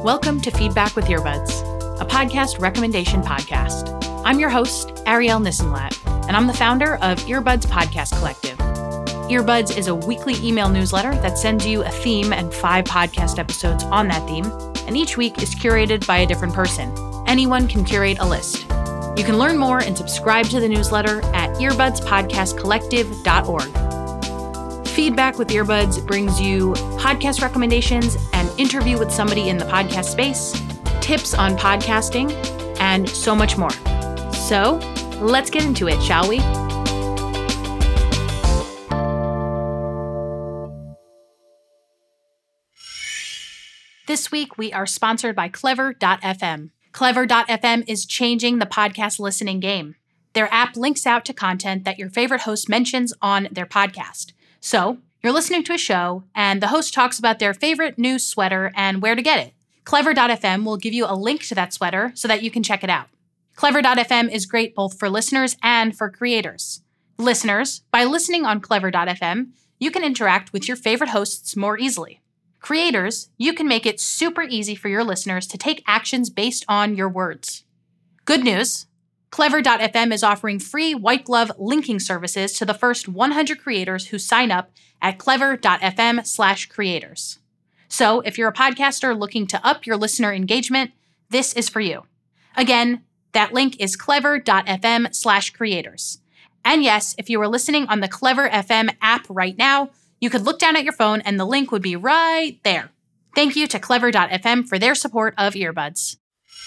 Welcome to Feedback with Earbuds, a podcast recommendation podcast. I'm your host, Arielle Nissenblatt, and I'm the founder of Earbuds Podcast Collective. Earbuds is a weekly email newsletter that sends you a theme and 5 podcast episodes on that theme, and each week is curated by a different person. Anyone can curate a list. You can learn more and subscribe to the newsletter at earbudspodcastcollective.org. Feedback with Earbuds brings you podcast recommendations, an interview with somebody in the podcast space, tips on podcasting, and so much more. So, let's get into it, shall we? This week, we are sponsored by Clever.fm. Clever.fm is changing the podcast listening game. Their app links out to content that your favorite host mentions on their podcast. So, you're listening to a show, and the host talks about their favorite new sweater and where to get it. Clever.fm will give you a link to that sweater so that you can check it out. Clever.fm is great both for listeners and for creators. Listeners, by listening on Clever.fm, you can interact with your favorite hosts more easily. Creators, you can make it super easy for your listeners to take actions based on your words. Good news, Clever.fm is offering free white glove linking services to the first 100 creators who sign up at clever.fm/creators. So if you're a podcaster looking to up your listener engagement, this is for you. Again, that link is clever.fm/creators. And yes, if you are listening on the Clever FM app right now, you could look down at your phone and the link would be right there. Thank you to Clever.fm for their support of Earbuds.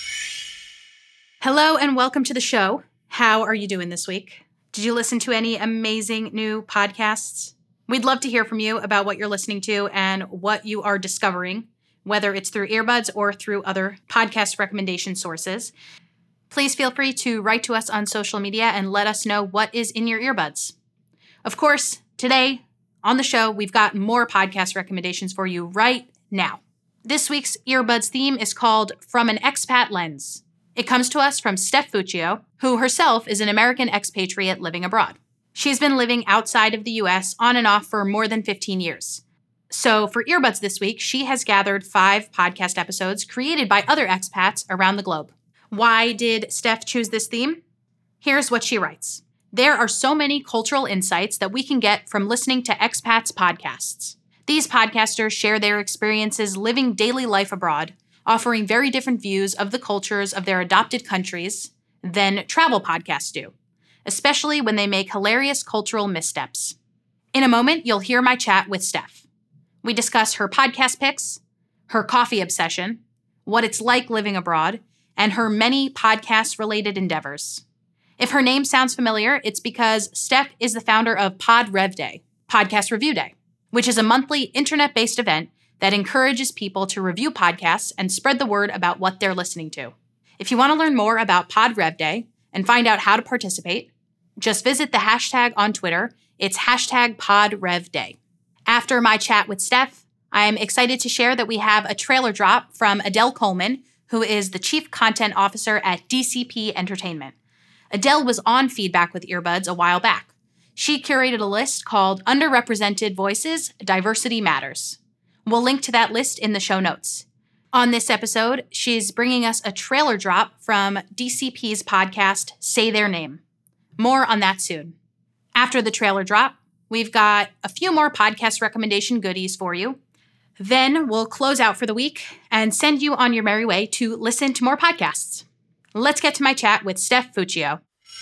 Hello and welcome to the show. How are you doing this week? Did you listen to any amazing new podcasts? We'd love to hear from you about what you're listening to and what you are discovering, whether it's through Earbuds or through other podcast recommendation sources. Please feel free to write to us on social media and let us know what is in your earbuds. Of course, today on the show, we've got more podcast recommendations for you right now. This week's Earbuds theme is called From an Expat Lens. It comes to us from Steph Fuccio, who herself is an American expatriate living abroad. She's been living outside of the U.S. on and off for more than 15 years. So for Earbuds this week, she has gathered 5 podcast episodes created by other expats around the globe. Why did Steph choose this theme? Here's what she writes. There are so many cultural insights that we can get from listening to expats' podcasts. These podcasters share their experiences living daily life abroad, offering very different views of the cultures of their adopted countries than travel podcasts do, especially when they make hilarious cultural missteps. In a moment, you'll hear my chat with Steph. We discuss her podcast picks, her coffee obsession, what it's like living abroad, and her many podcast-related endeavors. If her name sounds familiar, it's because Steph is the founder of Pod Rev Day, Podcast Review Day, which is a monthly internet-based event that encourages people to review podcasts and spread the word about what they're listening to. If you want to learn more about Pod Rev Day and find out how to participate, just visit the hashtag on Twitter. It's #PodRevDay. After my chat with Steph, I'm excited to share that we have a trailer drop from Adele Coleman, who is the Chief Content Officer at DCP Entertainment. Adele was on Feedback with Earbuds a while back. She curated a list called Underrepresented Voices, Diversity Matters. We'll link to that list in the show notes. On this episode, she's bringing us a trailer drop from DCP's podcast, Say Their Name. More on that soon. After the trailer drop, we've got a few more podcast recommendation goodies for you. Then we'll close out for the week and send you on your merry way to listen to more podcasts. Let's get to my chat with Steph Fuccio.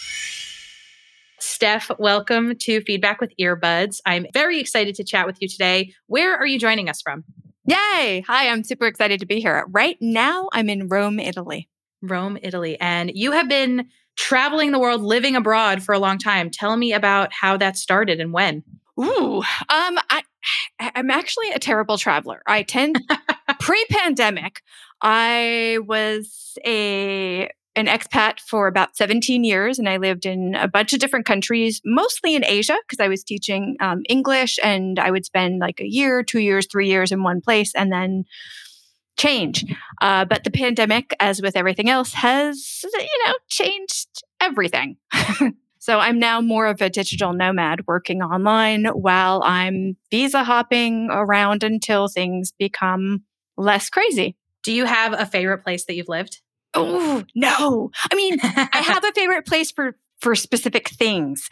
Steph, welcome to Feedback with Earbuds. I'm very excited to chat with you today. Where are you joining us from? Yay! Hi, I'm super excited to be here. Right now, I'm in Rome, Italy. Rome, Italy. And you have been traveling the world, living abroad for a long time. Tell me about how that started and when. I'm actually a terrible traveler. Pre-pandemic, I was an expat for about 17 years, and I lived in a bunch of different countries, mostly in Asia, because I was teaching English, and I would spend like a year, 2 years, 3 years in one place, and then change. But the pandemic, as with everything else, has, changed everything. So I'm now more of a digital nomad working online while I'm visa hopping around until things become less crazy. Do you have a favorite place that you've lived? Oh, no. I mean, I have a favorite place for specific things.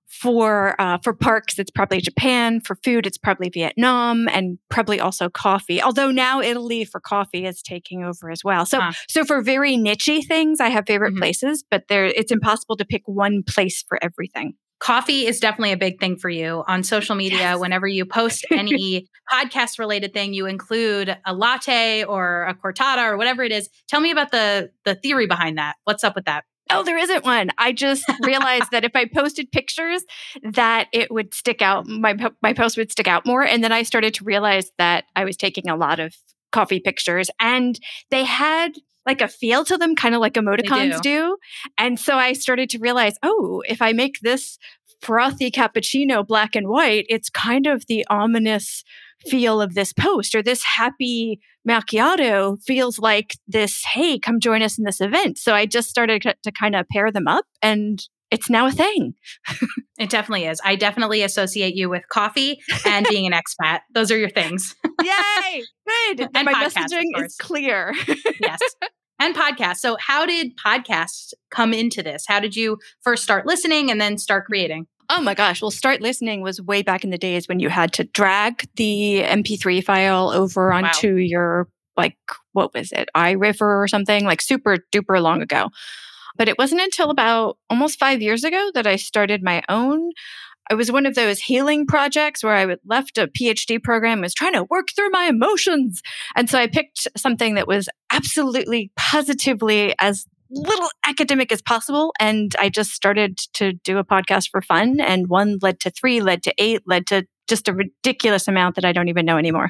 For parks, it's probably Japan. For food, it's probably Vietnam, and probably also coffee. Although now Italy for coffee is taking over as well. So for very niche-y things, I have favorite places, but it's impossible to pick one place for everything. Coffee is definitely a big thing for you on social media. Yes. Whenever you post any podcast related thing, you include a latte or a cortado or whatever it is. Tell me about the theory behind that. What's up with that? Oh, there isn't one. I just realized that if I posted pictures, that it would stick out. My post would stick out more. And then I started to realize that I was taking a lot of coffee pictures, and they had like a feel to them, kind of like emoticons do. And so I started to realize, oh, if I make this frothy cappuccino black and white, it's kind of the ominous feel of this post, or this happy macchiato feels like this, hey, come join us in this event. So I just started to kind of pair them up, and it's now a thing. It definitely is. I definitely associate you with coffee and being an expat. Those are your things. Yay! Good. And my messaging is clear. Yes. And podcasts. So how did podcasts come into this? How did you first start listening and then start creating? Oh my gosh. Well, start listening was way back in the days when you had to drag the MP3 file over onto your, like, what was it? iRiver or something, like super duper long ago. But it wasn't until about almost 5 years ago that I started my own. It was one of those healing projects where I left a PhD program, was trying to work through my emotions. And so I picked something that was absolutely, positively as little academic as possible. And I just started to do a podcast for fun. And 1 led to 3, led to 8, led to just a ridiculous amount that I don't even know anymore.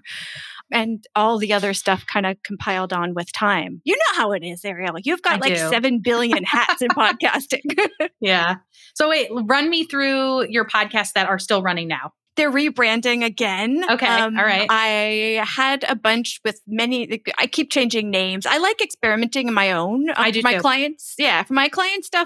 And all the other stuff kind of compiled on with time. You know how it is, Ariel. You've got 7 billion hats in podcasting. Yeah. So wait, run me through your podcasts that are still running now. They're rebranding again. Okay. All right. I had a bunch with many, I keep changing names. I like experimenting in my own. I do for my too. clients. Yeah. For my client stuff,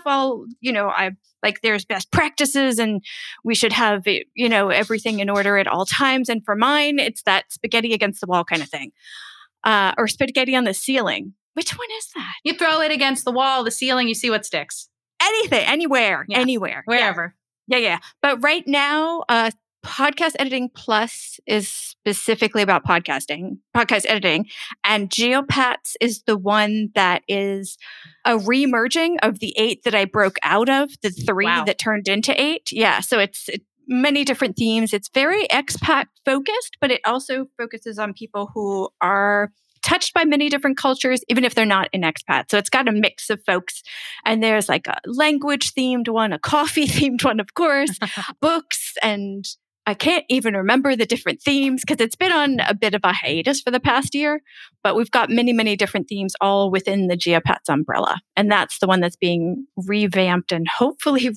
I like there's best practices and we should have, everything in order at all times. And for mine, it's that spaghetti against the wall kind of thing. Or spaghetti on the ceiling. Which one is that? You throw it against the wall, the ceiling, you see what sticks. Anywhere, anywhere. Wherever. Yeah. But right now, Podcast Editing Plus is specifically about podcast editing. And Geopats is the one that is a re-merging of the 8 that I broke out of, the 3 that turned into 8. Yeah, so it's many different themes. It's very expat focused, but it also focuses on people who are touched by many different cultures, even if they're not an expat. So it's got a mix of folks. And there's like a language themed one, a coffee themed one, of course, books, and I can't even remember the different themes because it's been on a bit of a hiatus for the past year, but we've got many, many different themes all within the Geopats umbrella. And that's the one that's being revamped and hopefully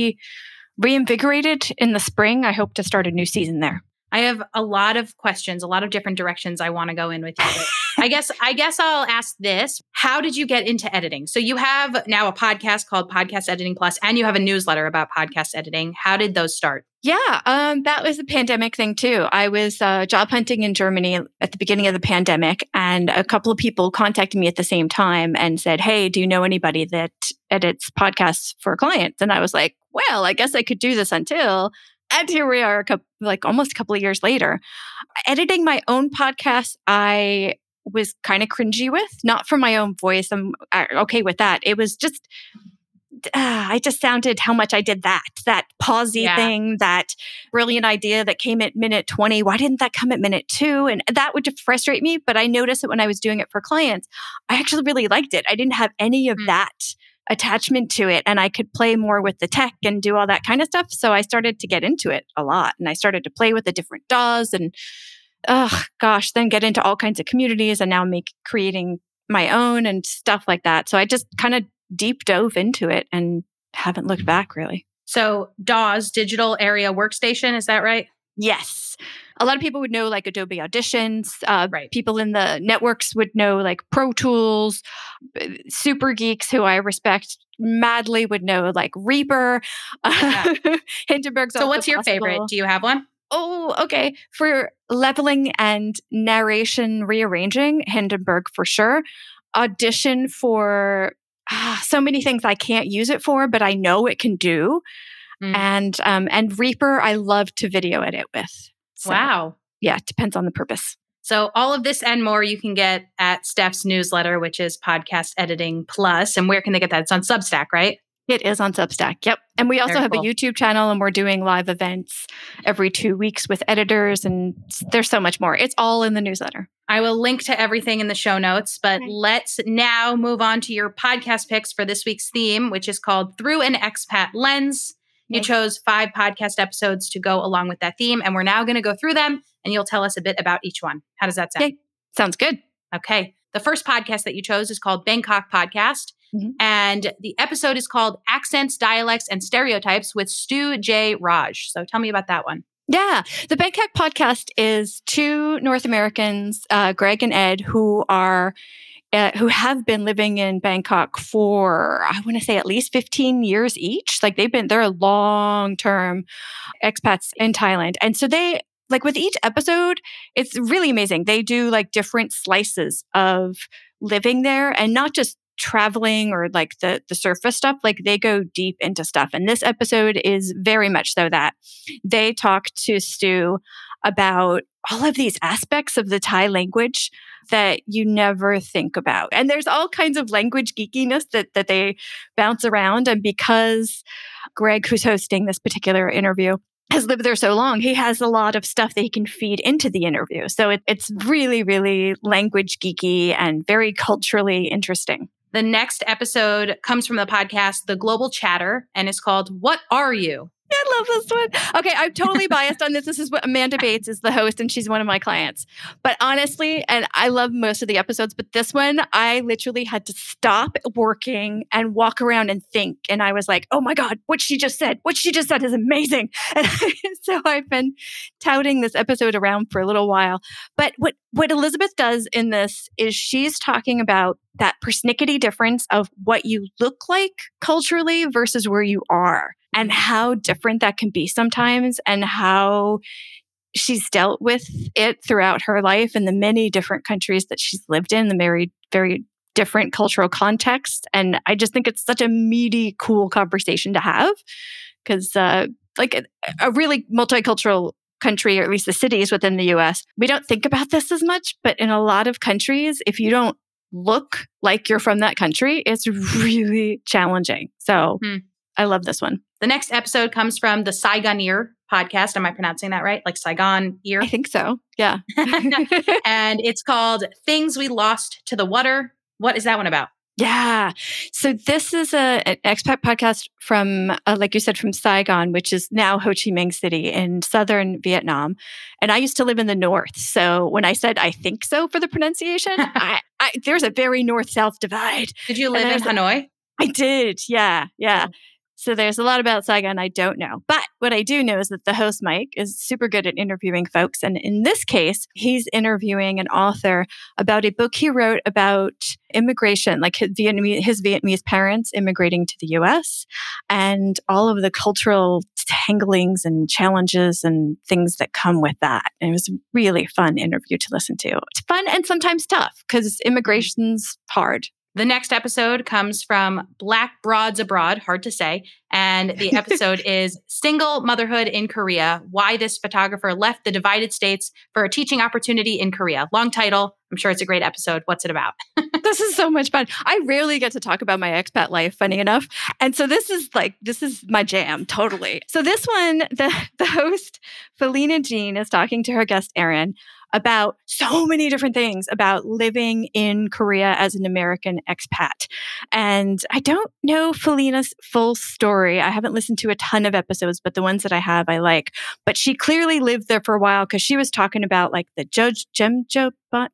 reinvigorated in the spring. I hope to start a new season there. I have a lot of questions, a lot of different directions I want to go in with you. I guess I'll ask this. How did you get into editing? So you have now a podcast called Podcast Editing Plus, and you have a newsletter about podcast editing. How did those start? Yeah, that was a pandemic thing too. I was job hunting in Germany at the beginning of the pandemic, and a couple of people contacted me at the same time and said, "Hey, do you know anybody that edits podcasts for clients?" And I was like, "Well, I guess I could do this until." And here we are, almost a couple of years later. Editing my own podcast, I was kind of cringy with, not for my own voice. I'm okay with that. It was just, I just sounded how much I did that pausey thing, that brilliant idea that came at minute 20. Why didn't that come at minute 2? And that would just frustrate me. But I noticed that when I was doing it for clients, I actually really liked it. I didn't have any of that attachment to it, and I could play more with the tech and do all that kind of stuff. So I started to get into it a lot, and I started to play with the different DAWs and then get into all kinds of communities, and now creating my own and stuff like that. So I just kind of deep dove into it and haven't looked back really. So DAWs, Digital Area Workstation, is that right? Yes. A lot of people would know like Adobe Auditions. Right. People in the networks would know like Pro Tools. Super geeks who I respect madly would know like Reaper. Yeah. Hindenburg's. So what's your favorite? Do you have one? Oh, okay. For leveling and narration rearranging, Hindenburg for sure. Audition for so many things I can't use it for, but I know it can do. Mm. And Reaper, I love to video edit with. So, Wow. yeah, it depends on the purpose. So all of this and more you can get at Steph's newsletter, which is Podcast Editing Plus. And where can they get that? It's on Substack, right? It is on Substack. Yep. And we also Very have cool. a YouTube channel, and we're doing live events every 2 weeks with editors, and there's so much more. It's all in the newsletter. I will link to everything in the show notes, but let's now move on to your podcast picks for this week's theme, which is called Through an Expat Lens. You chose 5 podcast episodes to go along with that theme, and we're now going to go through them, and you'll tell us a bit about each one. How does that sound? Okay. Sounds good. Okay. The first podcast that you chose is called Bangkok Podcast, and the episode is called Accents, Dialects, and Stereotypes with Stu J. Raj. So tell me about that one. Yeah. The Bangkok podcast is 2 North Americans, Greg and Ed, who have been living in Bangkok for, I want to say, at least 15 years each. Like they're long-term expats in Thailand. And so they, like with each episode, it's really amazing. They do like different slices of living there, and not just traveling or like the surface stuff. Like they go deep into stuff. And this episode is very much so that. They talk to Stu about all of these aspects of the Thai language that you never think about. And there's all kinds of language geekiness that they bounce around. And because Greg, who's hosting this particular interview, has lived there so long, he has a lot of stuff that he can feed into the interview. So it's really, really language geeky and very culturally interesting. The next episode comes from the podcast, The Global Chatter, and it's called What Are You? I love this one. Okay, I'm totally biased on this. This is what Amanda Bates is the host, and she's one of my clients. But honestly, and I love most of the episodes, but this one, I literally had to stop working and walk around and think. And I was like, oh my God, what she just said is amazing. And so I've been touting this episode around for a little while. But what Elizabeth does in this is she's talking about that persnickety difference of what you look like culturally versus where you are, and how different that can be sometimes, and how she's dealt with it throughout her life in the many different countries that she's lived in, the very, very different cultural context. And I just think it's such a meaty, cool conversation to have, because like a really multicultural country, or at least the cities within the US, we don't think about this as much, but in a lot of countries, if you don't look like you're from that country, it's really challenging. So I love this one. The next episode comes from the Saigon Ear podcast. Am I pronouncing that right? Like Saigon Ear? I think so. Yeah. And it's called Things We Lost to the Water. What is that one about? Yeah. So this is an expat podcast from, like you said, from Saigon, which is now Ho Chi Minh City in southern Vietnam. And I used to live in the north. So when I said I think so for the pronunciation, there's a very north-south divide. Did you live in Hanoi? I did. Yeah. Yeah. So there's a lot about Saigon I don't know. But what I do know is that the host, Mike, is super good at interviewing folks. And in this case, he's interviewing an author about a book he wrote about immigration, like his Vietnamese parents immigrating to the US, and all of the cultural tanglings and challenges and things that come with that. And it was a really fun interview to listen to. It's fun and sometimes tough because immigration's hard. The next episode comes from Black Broads Abroad, hard to say, and the episode is Single Motherhood in Korea, Why This Photographer Left the Divided States for a Teaching Opportunity in Korea. Long title. I'm sure it's a great episode. What's it about? This is so much fun. I rarely get to talk about my expat life, funny enough. And so this is my jam, totally. So this one, the host, Felina Jean, is talking to her guest, Erin, about so many different things about living in Korea as an American expat. And I don't know Felina's full story. I haven't listened to a ton of episodes, but the ones that I have, I like. But she clearly lived there for a while because she was talking about like the Jojo.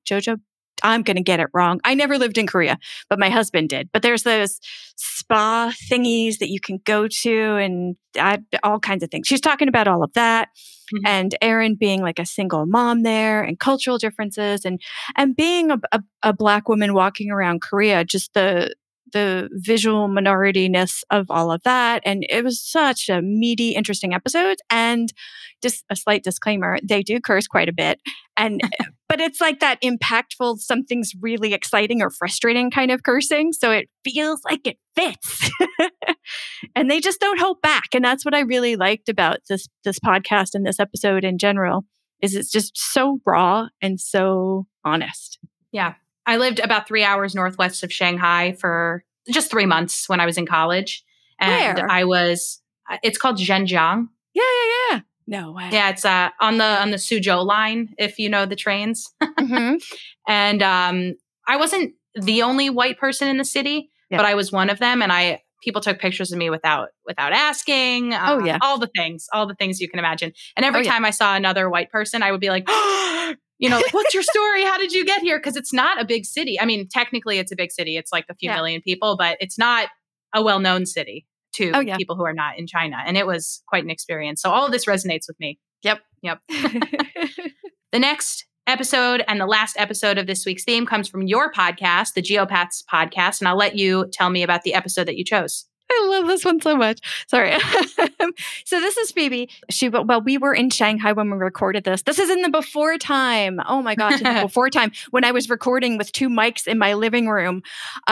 I'm going to get it wrong. I never lived in Korea, but my husband did. But there's those spa thingies that you can go to and all kinds of things. She's talking about all of that. Mm-hmm. And Erin being like a single mom there, and cultural differences, and being a Black woman walking around Korea, just the the visual minorityness of all of that. And it was such a meaty, interesting episode. And just a slight disclaimer, they do curse quite a bit. And but it's like that impactful, something's really exciting or frustrating kind of cursing. So it feels like it fits. And they just don't hold back. And that's what I really liked about this podcast and this episode in general, is it's just so raw and so honest. Yeah. I lived about 3 hours northwest of Shanghai for just 3 months when I was in college. And Where? It's called Zhenjiang. Yeah. No way. Yeah, it's on the Suzhou line, if you know the trains. Mm-hmm. And I wasn't the only white person in the city, but I was one of them. And people took pictures of me without asking. All the things you can imagine. And every time I saw another white person, I would be like, like, what's your story? How did you get here? Because it's not a big city. I mean, technically it's a big city. It's like a few million people, but it's not a well-known city to people who are not in China. And it was quite an experience. So all of this resonates with me. Yep. The next episode and the last episode of this week's theme comes from your podcast, the Geopaths podcast. And I'll let you tell me about the episode that you chose. I love this one so much. Sorry. So this is Phoebe. We were in Shanghai when we recorded this. This is in the before time. Oh my gosh, in the before time when I was recording with 2 mics in my living room.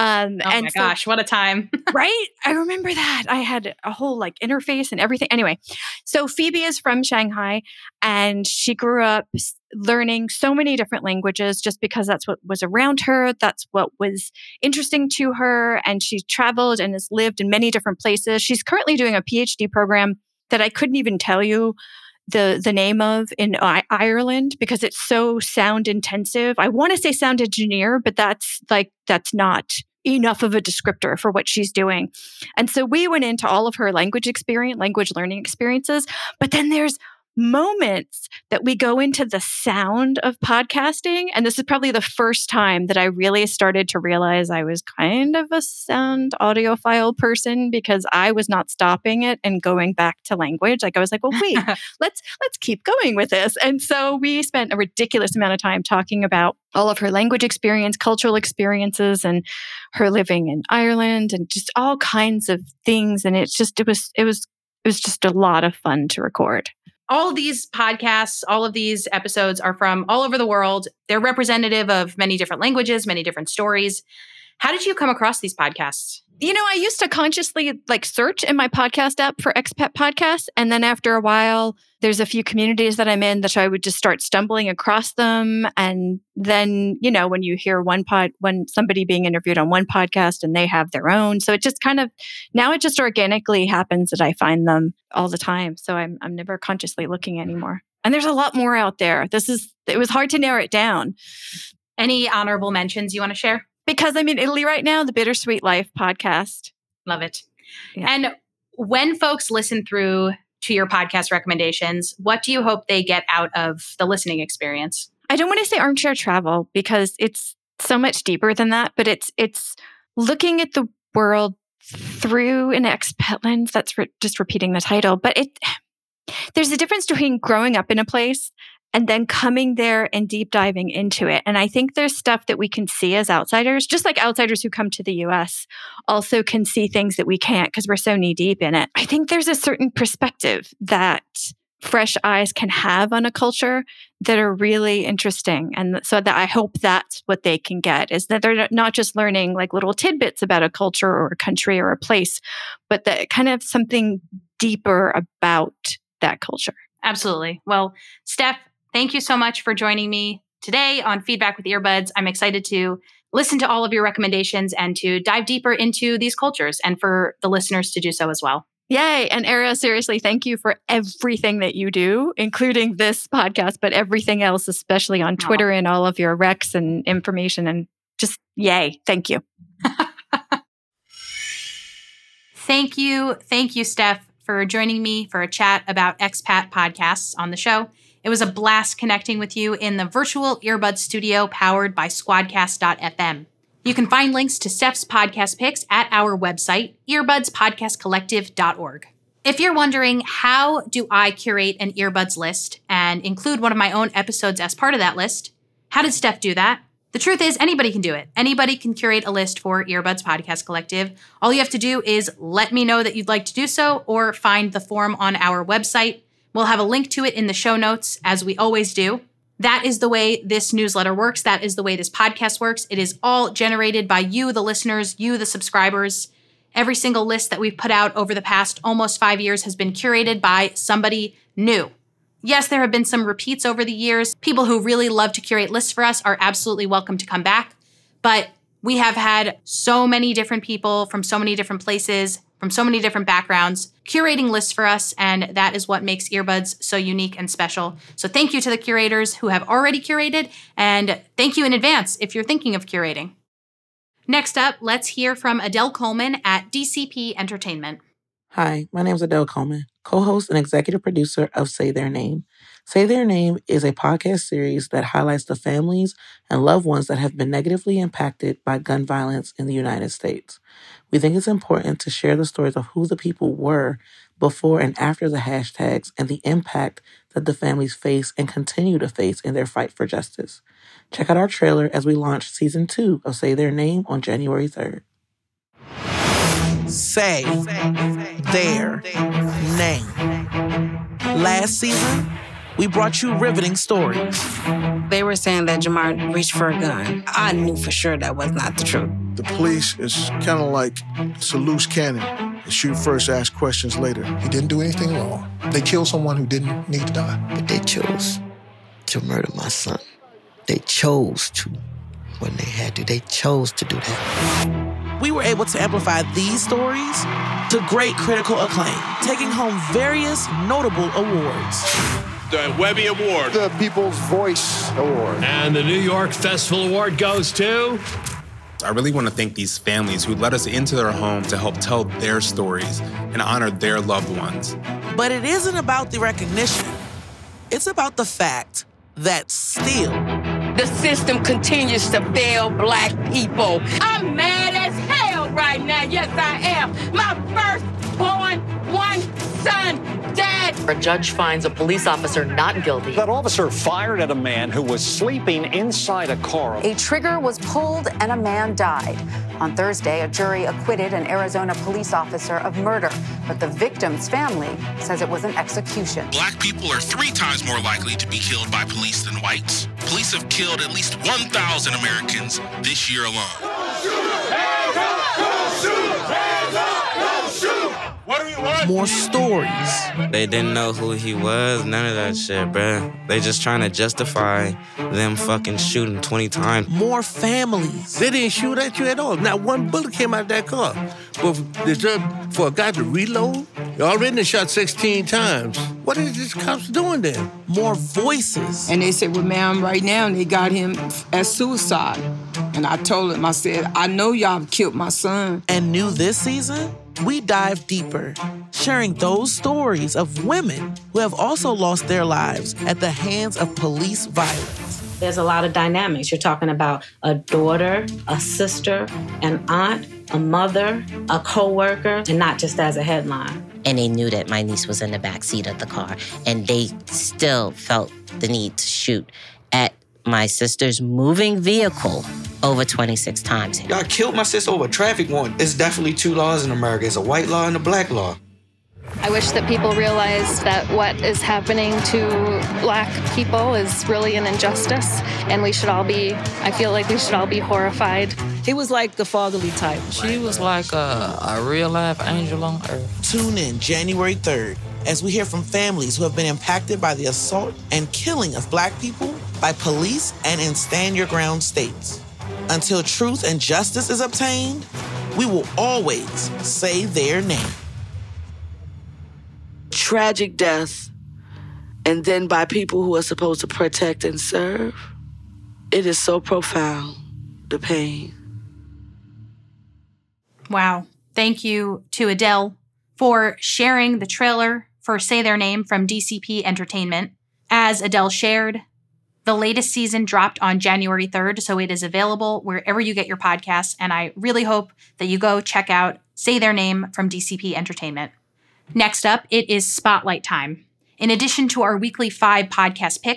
Gosh, what a time. Right? I remember that. I had a whole interface and everything. Anyway, so Phoebe is from Shanghai and she grew up learning so many different languages just because that's what was around her. That's what was interesting to her. And she traveled and has lived in many different places. She's currently doing a PhD program that I couldn't even tell you the name of in Ireland because it's so sound intensive. I want to say sound engineer, but that's not enough of a descriptor for what she's doing. And so we went into all of her language learning experiences, but then there's moments that we go into the sound of podcasting. And this is probably the first time that I really started to realize I was kind of a sound audiophile person because I was not stopping it and going back to language. I was like, well, wait, let's keep going with this. And so we spent a ridiculous amount of time talking about all of her language experience, cultural experiences, and her living in Ireland and just all kinds of things. And it was just a lot of fun to record. All of these podcasts, all of these episodes are from all over the world. They're representative of many different languages, many different stories. How did you come across these podcasts? I used to consciously search in my podcast app for expat podcasts. And then after a while, there's a few communities that I'm in that I would just start stumbling across them. And then, when you hear when somebody being interviewed on one podcast and they have their own. So it just now it just organically happens that I find them all the time. So I'm never consciously looking anymore. And there's a lot more out there. It was hard to narrow it down. Any honorable mentions you want to share? Because I'm in Italy right now, the Bittersweet Life podcast. Love it. Yeah. And when folks listen through to your podcast recommendations, what do you hope they get out of the listening experience? I don't want to say armchair travel because it's so much deeper than that, but it's looking at the world through an expat lens. That's just repeating the title. But there's a difference between growing up in a place and then coming there and deep diving into it. And I think there's stuff that we can see as outsiders, just like outsiders who come to the US also can see things that we can't because we're so knee deep in it. I think there's a certain perspective that fresh eyes can have on a culture that are really interesting. And so that I hope that's what they can get, is that they're not just learning little tidbits about a culture or a country or a place, but that kind of something deeper about that culture. Absolutely. Well, Steph, thank you so much for joining me today on Feedback with Earbuds. I'm excited to listen to all of your recommendations and to dive deeper into these cultures and for the listeners to do so as well. Yay. And Era, seriously, thank you for everything that you do, including this podcast, but everything else, especially on Twitter and all of your recs and information. And just yay. Thank you. Thank you, Steph, for joining me for a chat about expat podcasts on the show. It was a blast connecting with you in the virtual earbud studio powered by Squadcast.fm. You can find links to Steph's podcast picks at our website, earbudspodcastcollective.org. If you're wondering, how do I curate an earbuds list and include one of my own episodes as part of that list? How did Steph do that? The truth is, anybody can do it. Anybody can curate a list for Earbuds Podcast Collective. All you have to do is let me know that you'd like to do so or find the form on our website. We'll have a link to it in the show notes, as we always do. That is the way this newsletter works. That is the way this podcast works. It is all generated by you, the listeners, you, the subscribers. Every single list that we've put out over the past almost 5 years has been curated by somebody new. Yes, there have been some repeats over the years. People who really love to curate lists for us are absolutely welcome to come back. But we have had so many different people from so many different places, from so many different backgrounds, curating lists for us, and that is what makes Earbuds so unique and special. So thank you to the curators who have already curated, and thank you in advance if you're thinking of curating. Next up, let's hear from Adele Coleman at DCP Entertainment. Hi, my name is Adele Coleman, co-host and executive producer of Say Their Name. Say Their Name is a podcast series that highlights the families and loved ones that have been negatively impacted by gun violence in the United States. We think it's important to share the stories of who the people were before and after the hashtags and the impact that the families face and continue to face in their fight for justice. Check out our trailer as we launch Season 2 of Say Their Name on January 3rd. Say their name. Last season, we brought you riveting stories. They were saying that Jamar reached for a gun. I knew for sure that was not the truth. The police is kind of like it's a loose cannon. They shoot first, ask questions later. He didn't do anything wrong. They killed someone who didn't need to die. But they chose to murder my son. They chose to when they had to. They chose to do that. We were able to amplify these stories to great critical acclaim, taking home various notable awards. The Webby Award. The People's Voice Award. And the New York Festival Award goes to... I really want to thank these families who let us into their home to help tell their stories and honor their loved ones. But it isn't about the recognition. It's about the fact that still... the system continues to fail Black people. I'm mad as hell right now. Yes, I am. My firstborn, one son, dead. A judge finds a police officer not guilty. That officer fired at a man who was sleeping inside a car. A trigger was pulled and a man died. On Thursday, a jury acquitted an Arizona police officer of murder, but the victim's family says it was an execution. Black people are 3 times more likely to be killed by police than whites. Police have killed at least 1,000 Americans this year alone. Don't shoot! Hands up! Don't shoot! Hands up! Don't shoot! What do you want? More stories. They didn't know who he was, none of that shit, bruh. They just trying to justify them fucking shooting 20 times. More families. They didn't shoot at you at all. Not one bullet came out of that car. But for a guy to reload, he already shot 16 times. What is this cops doing then? More voices. And they said, well, ma'am, right now they got him as suicide. And I told him, I said, I know y'all killed my son. And new this season, we dive deeper, sharing those stories of women who have also lost their lives at the hands of police violence. There's a lot of dynamics. You're talking about a daughter, a sister, an aunt, a mother, a co-worker, and not just as a headline. And they knew that my niece was in the backseat of the car, and they still felt the need to shoot at my sister's moving vehicle over 26 times. Y'all killed my sister over a traffic warrant. It's definitely 2 laws in America. It's a white law and a black law. I wish that people realize that what is happening to Black people is really an injustice, and I feel like we should all be horrified. He was like the fatherly type. She was like a real-life angel on earth. Tune in January 3rd as we hear from families who have been impacted by the assault and killing of Black people by police and in stand your ground states. Until truth and justice is obtained, we will always say their name. Tragic death, and then by people who are supposed to protect and serve. It is so profound, the pain. Wow. Thank you to Adele for sharing the trailer for Say Their Name from DCP Entertainment. As Adele shared, the latest season dropped on January 3rd, so it is available wherever you get your podcasts, and I really hope that you go check out Say Their Name from DCP Entertainment. Next up, it is Spotlight time. In addition to our weekly 5 podcast picks,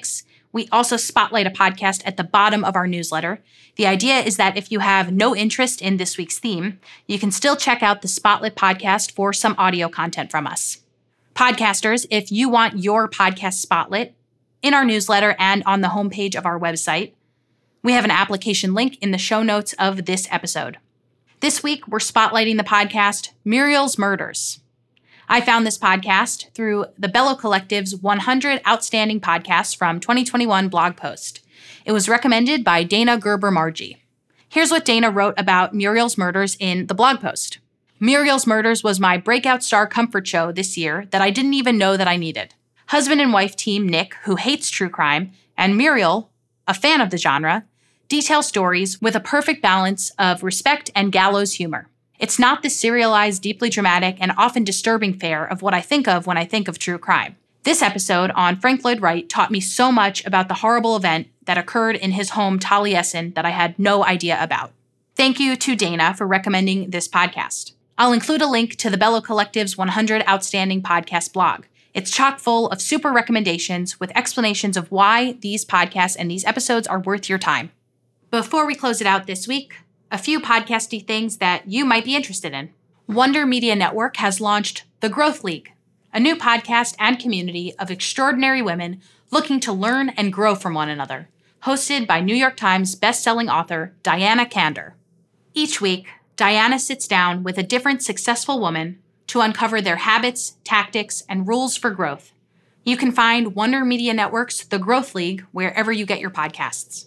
We also spotlight a podcast at the bottom of our newsletter. The idea is that if you have no interest in this week's theme, you can still check out the Spotlit podcast for some audio content from us. Podcasters, if you want your podcast spotlit in our newsletter and on the homepage of our website, we have an application link in the show notes of this episode. This week, we're spotlighting the podcast Muriel's Murders. I found this podcast through the Bello Collective's 100 Outstanding Podcasts from 2021 blog post. It was recommended by Dana Gerber-Margie. Here's what Dana wrote about Muriel's Murders in the blog post. Muriel's Murders was my breakout star comfort show this year that I didn't even know that I needed. Husband and wife team Nick, who hates true crime, and Muriel, a fan of the genre, detail stories with a perfect balance of respect and gallows humor. It's not the serialized, deeply dramatic, and often disturbing fare of what I think of when I think of true crime. This episode on Frank Lloyd Wright taught me so much about the horrible event that occurred in his home Taliesin that I had no idea about. Thank you to Dana for recommending this podcast. I'll include a link to the Bello Collective's 100 Outstanding Podcast blog. It's chock full of super recommendations with explanations of why these podcasts and these episodes are worth your time. Before we close it out this week, a few podcasty things that you might be interested in. Wonder Media Network has launched The Growth League, a new podcast and community of extraordinary women looking to learn and grow from one another, hosted by New York Times bestselling author Diana Kander. Each week, Diana sits down with a different successful woman to uncover their habits, tactics, and rules for growth. You can find Wonder Media Network's The Growth League wherever you get your podcasts.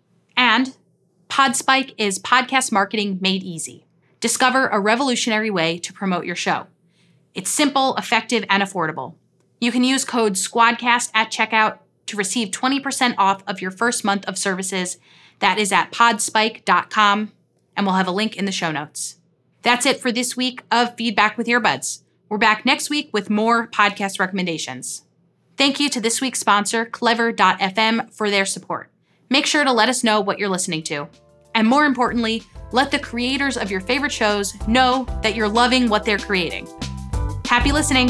And Podspike is podcast marketing made easy. Discover a revolutionary way to promote your show. It's simple, effective, and affordable. You can use code SQUADCAST at checkout to receive 20% off of your first month of services. That is at podspike.com, and we'll have a link in the show notes. That's it for this week of Feedback with Earbuds. We're back next week with more podcast recommendations. Thank you to this week's sponsor, Clever.fm, for their support. Make sure to let us know what you're listening to. And more importantly, let the creators of your favorite shows know that you're loving what they're creating. Happy listening!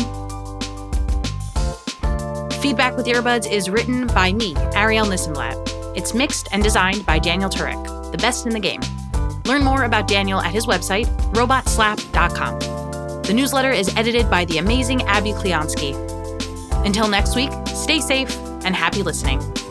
Feedback with Earbuds is written by me, Ariel Nissenblatt. It's mixed and designed by Daniel Turek, the best in the game. Learn more about Daniel at his website, robotslap.com. The newsletter is edited by the amazing Abby Kleonsky. Until next week, stay safe and happy listening.